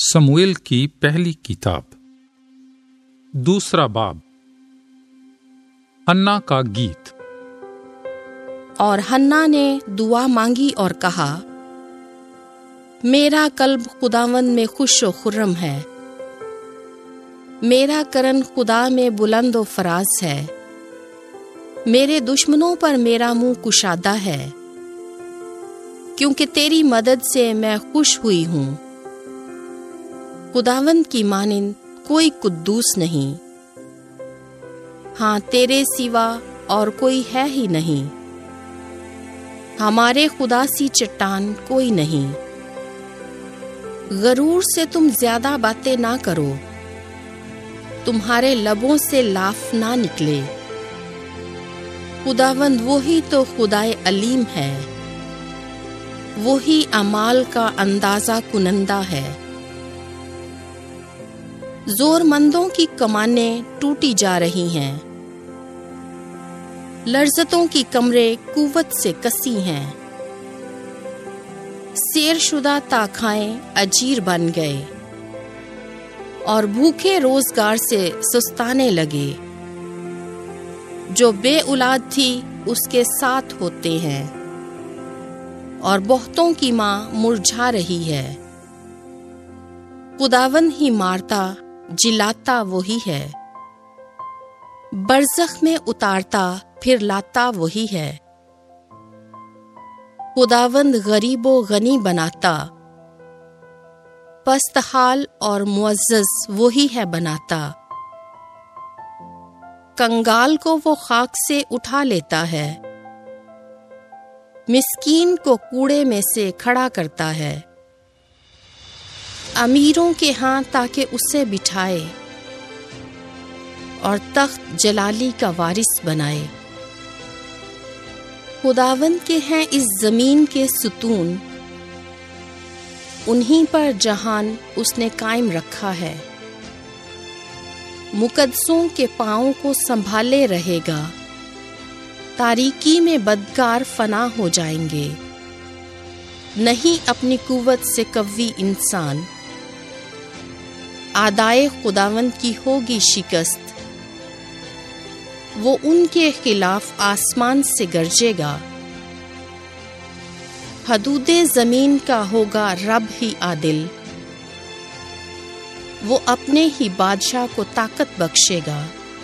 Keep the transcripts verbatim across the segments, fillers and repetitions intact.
سموئیل کی پہلی کتاب دوسرا باب حنا کا گیت۔ اور حنا نے دعا مانگی اور کہا، میرا قلب خداوند میں خوش و خرم ہے، میرا کرن خدا میں بلند و فراز ہے، میرے دشمنوں پر میرا منہ کشادہ ہے، کیونکہ تیری مدد سے میں خوش ہوئی ہوں۔ خداوند کی مانند کوئی قدوس نہیں، ہاں تیرے سوا اور کوئی ہے ہی نہیں، ہمارے خدا سی چٹان کوئی نہیں۔ غرور سے تم زیادہ باتیں نہ کرو، تمہارے لبوں سے لاف نہ نکلے۔ خداوند وہی تو خدائے علیم ہے، وہی اعمال کا اندازہ کنندہ ہے۔ زور مندوں کی کمانیں ٹوٹی جا رہی ہیں، لرزتوں کی کمریں قوت سے کسی ہیں، سیر شدہ تاخائیں اجیر بن گئے اور بھوکے روزگار سے سستانے لگے۔ جو بے اولاد تھی اس کے ساتھ ہوتے ہیں، اور بہتوں کی ماں مرجھا رہی ہے۔ خداوند ہی مارتا جلاتا وہی ہے، برزخ میں اتارتا پھر لاتا وہی ہے۔ خداوند غریب و غنی بناتا، پست حال اور معزز وہی ہے بناتا۔ کنگال کو وہ خاک سے اٹھا لیتا ہے، مسکین کو کوڑے میں سے کھڑا کرتا ہے، امیروں کے ہاں تاکہ اسے بٹھائے اور تخت جلالی کا وارث بنائے۔ خداوند کے ہیں اس زمین کے ستون، انہی پر جہان اس نے قائم رکھا ہے۔ مقدسوں کے پاؤں کو سنبھالے رہے گا، تاریکی میں بدکار فنا ہو جائیں گے۔ نہیں اپنی قوت سے قوی انسان، اعدائے خداوند کی ہوگی شکست۔ وہ ان کے خلاف آسمان سے گرجے گا، حدود زمین کا ہوگا رب ہی عادل۔ وہ اپنے ہی بادشاہ کو طاقت بخشے گا،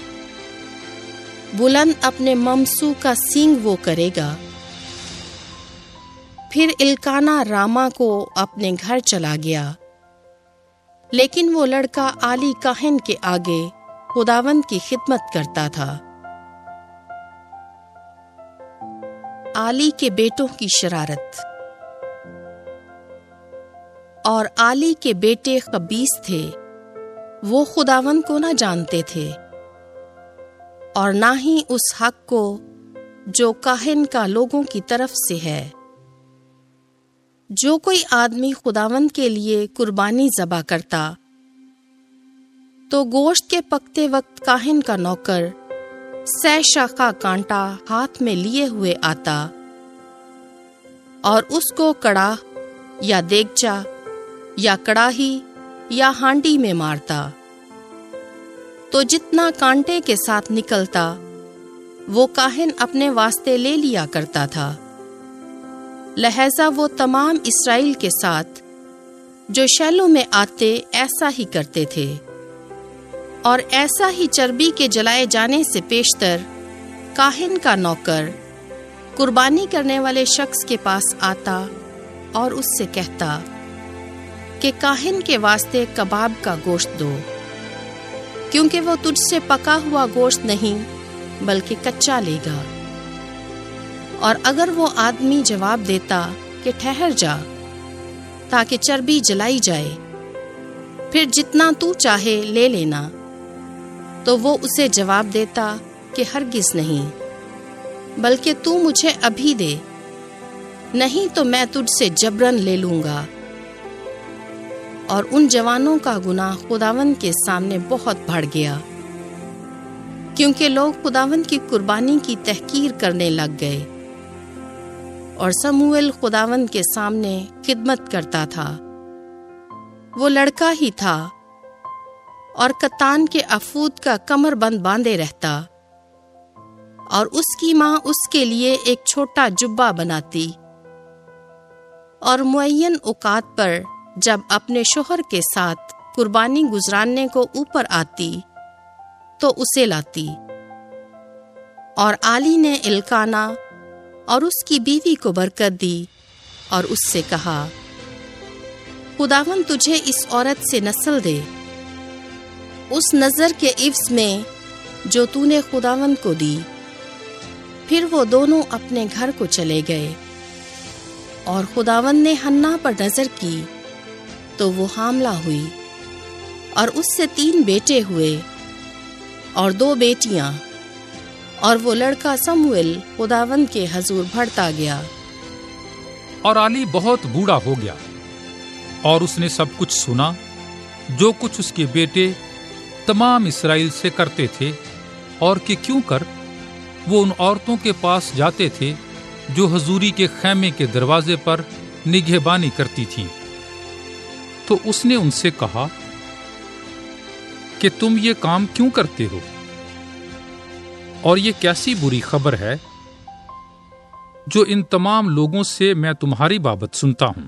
بلند اپنے ممسو کا سینگ وہ کرے گا۔ پھر الکانا راما کو اپنے گھر چلا گیا، لیکن وہ لڑکا عالی کاہن کے آگے خداوند کی خدمت کرتا تھا۔ عالی کے بیٹوں کی شرارت۔ اور عالی کے بیٹے خبیث تھے، وہ خداوند کو نہ جانتے تھے، اور نہ ہی اس حق کو جو کاہن کا لوگوں کی طرف سے ہے۔ جو کوئی آدمی خداوند کے لیے قربانی ذبح کرتا تو گوشت کے پکتے وقت کاہن کا نوکر سہ شاخہ کانٹا ہاتھ میں لیے ہوئے آتا اور اس کو کڑاہ یا دیگچا یا کڑاہی یا ہانڈی میں مارتا، تو جتنا کانٹے کے ساتھ نکلتا وہ کاہن اپنے واسطے لے لیا کرتا تھا۔ لہذا وہ تمام اسرائیل کے ساتھ جو شیلو میں آتے ایسا ہی کرتے تھے، اور ایسا ہی چربی کے جلائے جانے سے پیشتر کاہن کا نوکر قربانی کرنے والے شخص کے پاس آتا اور اس سے کہتا کہ کاہن کے واسطے کباب کا گوشت دو، کیونکہ وہ تجھ سے پکا ہوا گوشت نہیں بلکہ کچا لے گا۔ اور اگر وہ آدمی جواب دیتا کہ ٹھہر جا تاکہ چربی جلائی جائے، پھر جتنا تو چاہے لے لینا، تو وہ اسے جواب دیتا کہ ہرگز نہیں، بلکہ تو مجھے ابھی دے، نہیں تو میں تجھ سے جبرن لے لوں گا۔ اور ان جوانوں کا گناہ خداوند کے سامنے بہت بڑھ گیا، کیونکہ لوگ خداوند کی قربانی کی تحقیر کرنے لگ گئے۔ اور سموئیل خداوند کے سامنے خدمت کرتا تھا، وہ لڑکا ہی تھا اور کتان کے افود کا کمر بند باندھے رہتا، اور اس کی ماں اس کے لیے ایک چھوٹا جبہ بناتی، اور معین اوقات پر جب اپنے شوہر کے ساتھ قربانی گزراننے کو اوپر آتی تو اسے لاتی۔ اور عالی نے الکانا اور اس کی بیوی کو برکت دی اور اس سے کہا، خداوند تجھے اس عورت سے نسل دے، اس نظر کے عوض میں جو تو نے خداوند کو دی۔ پھر وہ دونوں اپنے گھر کو چلے گئے، اور خداوند نے حنا پر نظر کی تو وہ حاملہ ہوئی، اور اس سے تین بیٹے ہوئے اور دو بیٹیاں، اور وہ لڑکا سموئیل خداوند کے حضور بڑھتا گیا۔ اور علی بہت بوڑھا ہو گیا، اور اس نے سب کچھ سنا جو کچھ اس کے بیٹے تمام اسرائیل سے کرتے تھے، اور کہ کیوں کر وہ ان عورتوں کے پاس جاتے تھے جو حضوری کے خیمے کے دروازے پر نگہبانی کرتی تھیں۔ تو اس نے ان سے کہا کہ تم یہ کام کیوں کرتے ہو؟ اور یہ کیسی بری خبر ہے جو ان تمام لوگوں سے میں تمہاری بابت سنتا ہوں؟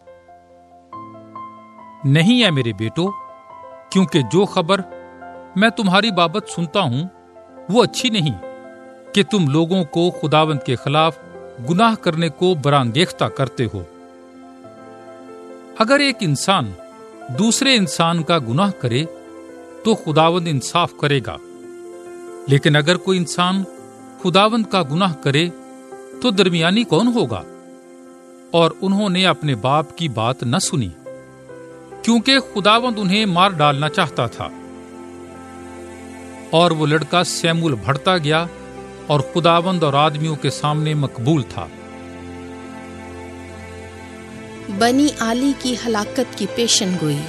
نہیں ہے میرے بیٹو، کیونکہ جو خبر میں تمہاری بابت سنتا ہوں وہ اچھی نہیں کہ تم لوگوں کو خداوند کے خلاف گناہ کرنے کو برانگیختہ کرتے ہو۔ اگر ایک انسان دوسرے انسان کا گناہ کرے تو خداوند انصاف کرے گا، لیکن اگر کوئی انسان خداوند کا گناہ کرے تو درمیانی کون ہوگا؟ اور انہوں نے اپنے باپ کی بات نہ سنی، کیونکہ خداوند انہیں مار ڈالنا چاہتا تھا۔ اور وہ لڑکا سیمول بڑھتا گیا اور خداوند اور آدمیوں کے سامنے مقبول تھا۔ بنی عالی کی ہلاکت کی پیشن گوئی۔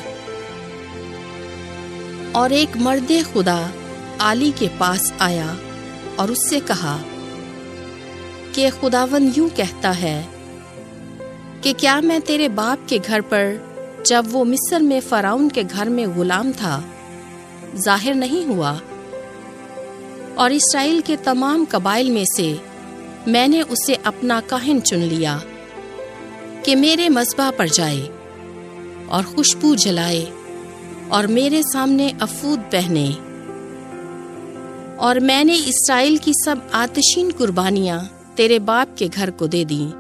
اور ایک مرد خدا عالی کے پاس آیا اور اس سے کہا کہ خداوند یوں کہتا ہے کہ کیا میں تیرے باپ کے گھر پر جب وہ مصر میں فرعون کے گھر میں غلام تھا ظاہر نہیں ہوا، اور اسرائیل کے تمام قبائل میں سے میں نے اسے اپنا کاہن چن لیا کہ میرے مذبح پر جائے اور خوشبو جلائے اور میرے سامنے افود پہنے، اور میں نے اسرائیل کی سب آتشین قربانیاں تیرے باپ کے گھر کو دے دیں۔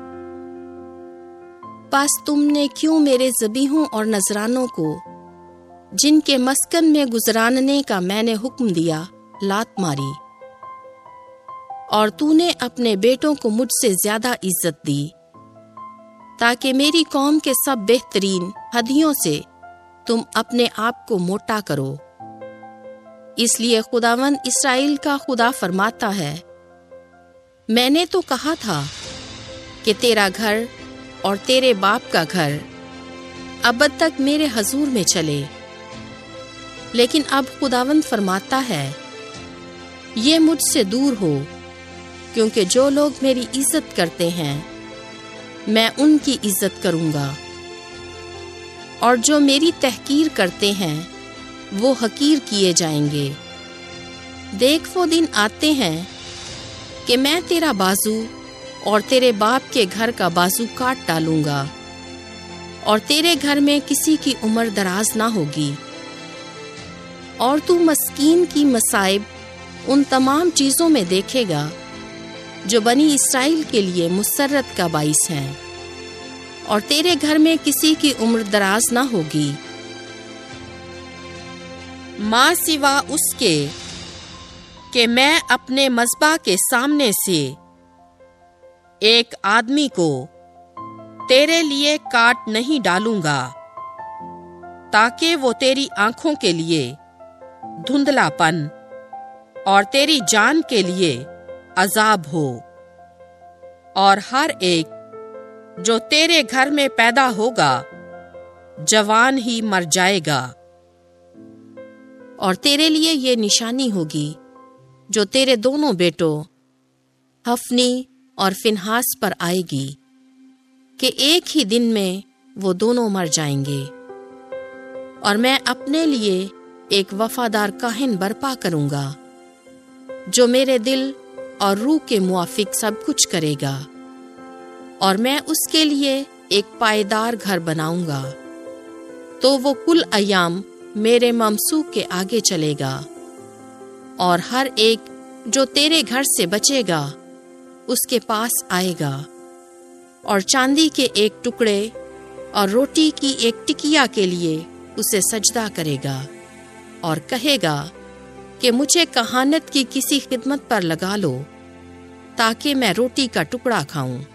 پس تم نے کیوں میرے ذبیحوں اور نذرانوں کو جن کے مسکن میں گزراننے کا میں نے حکم دیا لات ماری، اور تو نے اپنے بیٹوں کو مجھ سے زیادہ عزت دی، تاکہ میری قوم کے سب بہترین ہدیوں سے تم اپنے آپ کو موٹا کرو۔ اس لیے خداوند اسرائیل کا خدا فرماتا ہے، میں نے تو کہا تھا کہ تیرا گھر اور تیرے باپ کا گھر ابد تک میرے حضور میں چلے، لیکن اب خداوند فرماتا ہے، یہ مجھ سے دور ہو، کیونکہ جو لوگ میری عزت کرتے ہیں میں ان کی عزت کروں گا، اور جو میری تحقیر کرتے ہیں وہ حقیر کیے جائیں گے۔ دیکھ وہ دن آتے ہیں کہ میں تیرا بازو اور تیرے باپ کے گھر کا بازو کاٹ ڈالوں گا، اور تیرے گھر میں کسی کی عمر دراز نہ ہوگی، اور تو مسکین کی مصائب ان تمام چیزوں میں دیکھے گا جو بنی اسرائیل کے لیے مسرت کا باعث ہیں، اور تیرے گھر میں کسی کی عمر دراز نہ ہوگی ماں سوا اس کے کہ میں اپنے مذبح کے سامنے سے ایک آدمی کو تیرے لیے کاٹ نہیں ڈالوں گا، تاکہ وہ تیری آنکھوں کے لیے دھندلا پن اور تیری جان کے لیے عذاب ہو، اور ہر ایک جو تیرے گھر میں پیدا ہوگا جوان ہی مر جائے گا۔ اور تیرے لیے یہ نشانی ہوگی جو تیرے دونوں بیٹوں حفنی اور فنہاس پر آئے گی، کہ ایک ہی دن میں وہ دونوں مر جائیں گے۔ اور میں اپنے لیے ایک وفادار کاہن برپا کروں گا جو میرے دل اور روح کے موافق سب کچھ کرے گا، اور میں اس کے لیے ایک پائیدار گھر بناؤں گا، تو وہ کل ایام میرے ممسوک کے آگے چلے گا، اور ہر ایک جو تیرے گھر سے بچے گا اس کے پاس آئے گا، اور چاندی کے ایک ٹکڑے اور روٹی کی ایک ٹکیا کے لیے اسے سجدہ کرے گا، اور کہے گا کہ مجھے کہانت کی کسی خدمت پر لگا لو تاکہ میں روٹی کا ٹکڑا کھاؤں۔